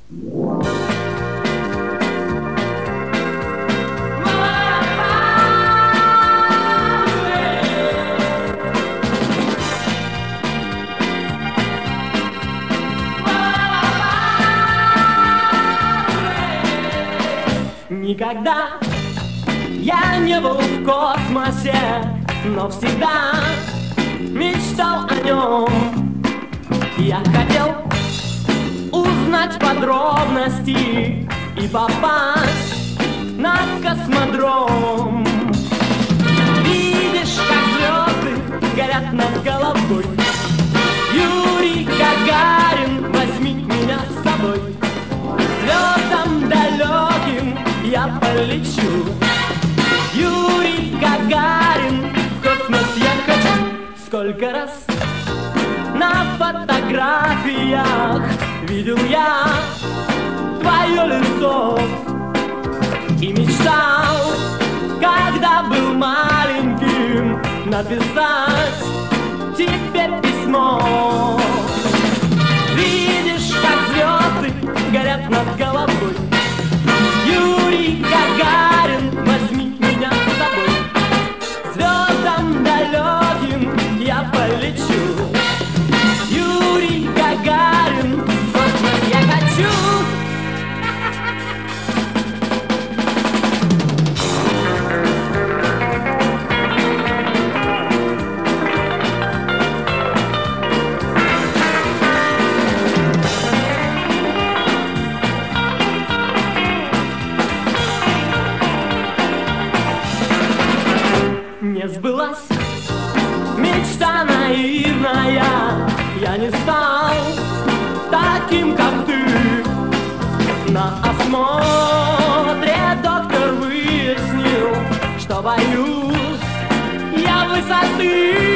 Никогда я не был в космосе, но всегда мечтал о нем. Я хотел узнать подробности и попасть на космодром. Видишь, как звезды горят над головой. Юрий Гагарин, возьми меня с собой. Звездам далеким я полечу. Юрий Гагарин, в космос я хочу. Сколько раз на фотографиях видел я твое лицо и мечтал, когда был маленьким, написать тебе письмо. Видишь, как звезды горят над головой. Юрий Гагарин, возьми меня с собой. Звездам далеким я полечу. Юрий Гагарин, в космос я хочу. Не сбылась мечта наивная, я не стал таким, как ты. На осмотре доктор выяснил, что боюсь я высоты.